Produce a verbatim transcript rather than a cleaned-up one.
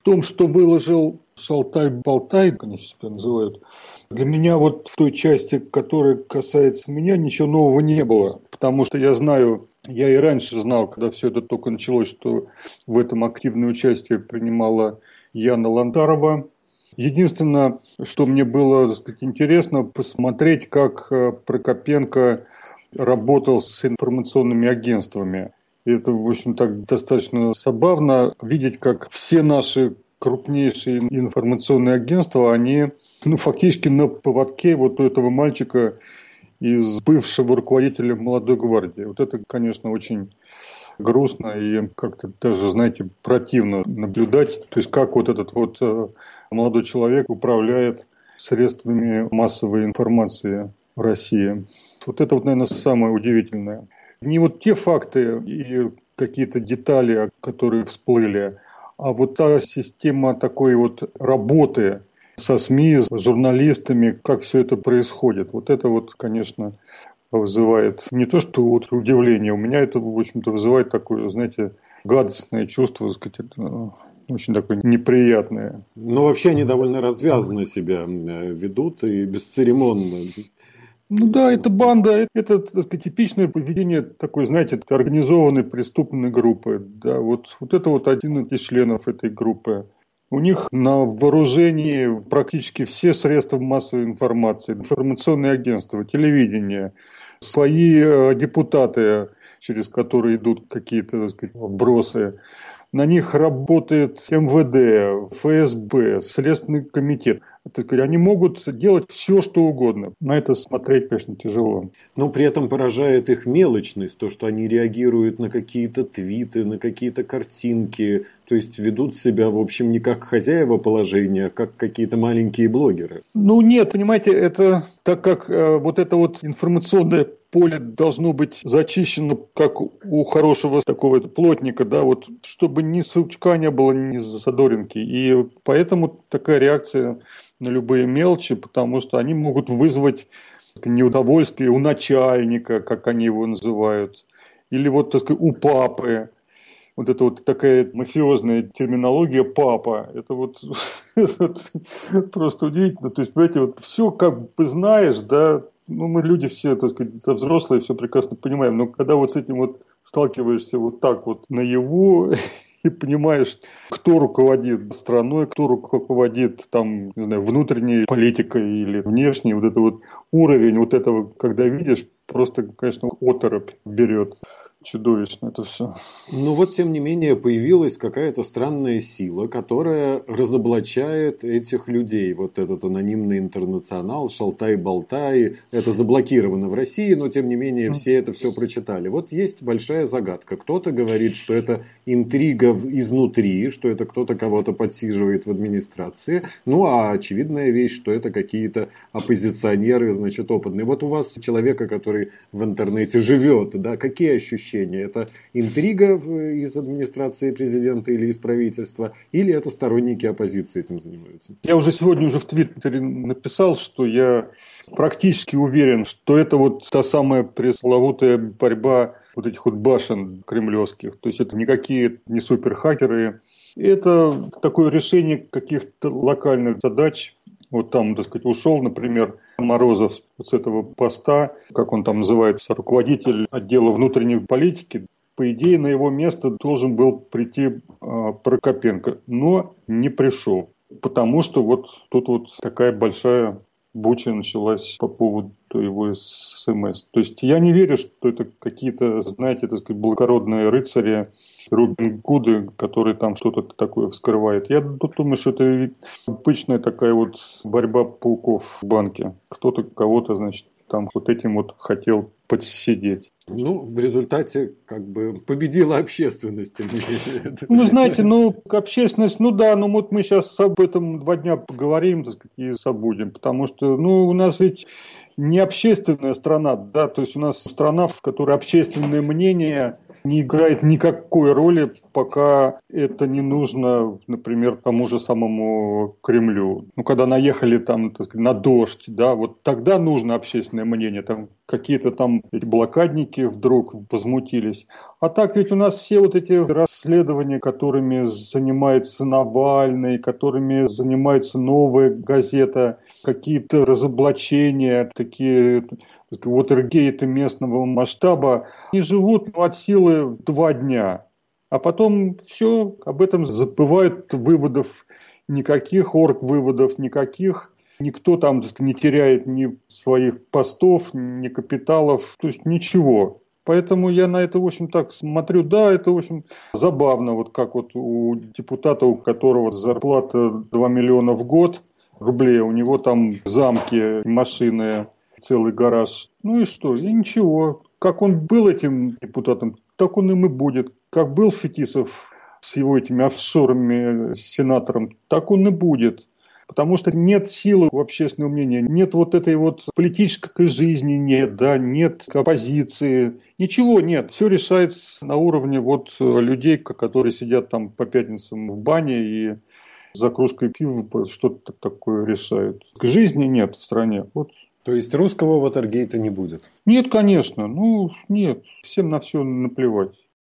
В том, что выложил Шалтай-Болтай, как они себя называют, для меня вот в той части, которая касается меня, ничего нового не было. Потому что я знаю, я и раньше знал, когда все это только началось, что в этом активное участие принимала Яна Лантарова. Единственное, что мне было, так сказать, интересно, посмотреть, как Прокопенко работал с информационными агентствами. И это, в общем, так достаточно забавно видеть, как все наши крупнейшие информационные агентства, они ну, фактически на поводке вот у этого мальчика из бывшего руководителя молодой гвардии. Вот это, конечно, очень грустно и как-то даже, знаете, противно наблюдать. То есть, как вот этот вот молодой человек управляет средствами массовой информации в России. Вот это вот, наверное, самое удивительное. Не вот те факты и какие-то детали, которые всплыли, а вот та система такой вот работы со СМИ, с журналистами, как все это происходит. Вот это вот, конечно, вызывает не то, что вот удивление, у меня это, в общем-то, вызывает такое, знаете, гадостное чувство, так сказать, очень такое неприятное. Но вообще они довольно развязанно себя ведут и бесцеремонно. Ну да, это банда, это, так сказать, типичное поведение такой, знаете, организованной преступной группы. Да, вот, вот это вот один из членов этой группы. У них на вооружении практически все средства массовой информации, информационные агентства, телевидение, свои депутаты, через которые идут какие-то, так сказать, вбросы. На них работает эм вэ дэ, эф эс бэ, Следственный комитет. Они могут делать все, что угодно. На это смотреть, конечно, тяжело. Но при этом поражает их мелочность, то, что они реагируют на какие-то твиты, на какие-то картинки. То есть ведут себя, в общем, не как хозяева положения, а как какие-то маленькие блогеры. Ну нет, понимаете, это так как э, вот это вот информационное поле должно быть зачищено, как у хорошего такого плотника, да, вот, чтобы ни сучка не было, ни задоринки. И поэтому такая реакция на любые мелочи, потому что они могут вызвать неудовольствие у начальника, как они его называют, или вот, так сказать, у папы. Вот это вот такая мафиозная терминология «папа». Это вот просто удивительно. То есть, понимаете, вот все как бы знаешь, да, ну, мы люди все, так сказать, взрослые, все прекрасно понимаем, но когда вот с этим вот сталкиваешься вот так вот наяву и понимаешь, кто руководит страной, кто руководит там, не знаю, внутренней политикой или внешней, вот это вот уровень вот этого, когда видишь, просто, конечно, оторопь берет. Чудовищно это все. Но вот, тем не менее, появилась какая-то странная сила, которая разоблачает этих людей. Вот этот анонимный интернационал, Шалтай-Болтай. Это заблокировано в России, но, тем не менее, все это все прочитали. Вот есть большая загадка. Кто-то говорит, что это интрига изнутри, что это кто-то кого-то подсиживает в администрации. Ну, а очевидная вещь, что это какие-то оппозиционеры, значит, опытные. Вот у вас человека, который в интернете живет, да, какие ощущения? Это интрига из администрации президента или из правительства, или это сторонники оппозиции этим занимаются? Я уже сегодня уже в Твиттере написал, что я практически уверен, что это вот та самая пресловутая борьба вот этих вот башен кремлевских. То есть это никакие не суперхакеры. Это такое решение каких-то локальных задач. Вот там, так сказать, ушел, например, Морозов с этого поста, как он там называется, руководитель отдела внутренней политики. По идее, на его место должен был прийти э, Прокопенко, но не пришел. Потому что вот тут вот такая большая буча началась по поводу его СМС. То есть я не верю, что это какие-то, знаете, так сказать, благородные рыцари, Робин Гуды, которые там что-то такое вскрывают. Я думаю, что это обычная такая вот борьба пауков в банке. Кто-то кого-то, значит, там вот этим вот хотел подсидеть. Ну, в результате как бы победила общественность. Ну, знаете, ну, общественность, ну да, ну вот мы сейчас об этом два дня поговорим, так сказать, и забудем, потому что, ну, у нас ведь не общественная страна, да, то есть у нас страна, в которой общественное мнение не играет никакой роли, пока это не нужно, например, тому же самому Кремлю. Ну, когда наехали там, так сказать, на дождь, да, вот тогда нужно общественное мнение, там какие-то там эти блокадники вдруг возмутились. А так ведь у нас все вот эти расследования, которыми занимается Навальный, которыми занимается «Новая газета», какие-то разоблачения, такие уотергейты местного масштаба, они живут ну, от силы два дня. А потом все, об этом забывают, выводов никаких, орг-выводов никаких. Никто там так, не теряет ни своих постов, ни капиталов, то есть ничего. Поэтому я на это, в общем, так смотрю, да, это, в общем, забавно, вот как вот у депутата, у которого зарплата два миллиона в год рублей, у него там замки, машины, целый гараж. Ну и что? И ничего. Как он был этим депутатом, так он им и будет. Как был Фетисов с его этими офшорами, сенатором, так он и будет. Потому что нет силы у общественного мнения, нет вот этой вот политической жизни, нет, да, нет оппозиции, ничего нет. Все решается на уровне вот людей, которые сидят там по пятницам в бане и за кружкой пива что-то такое решают. Жизни нет в стране. Вот. То есть русского Ватергейта не будет? Нет, конечно. Ну, нет. Всем на все наплевать.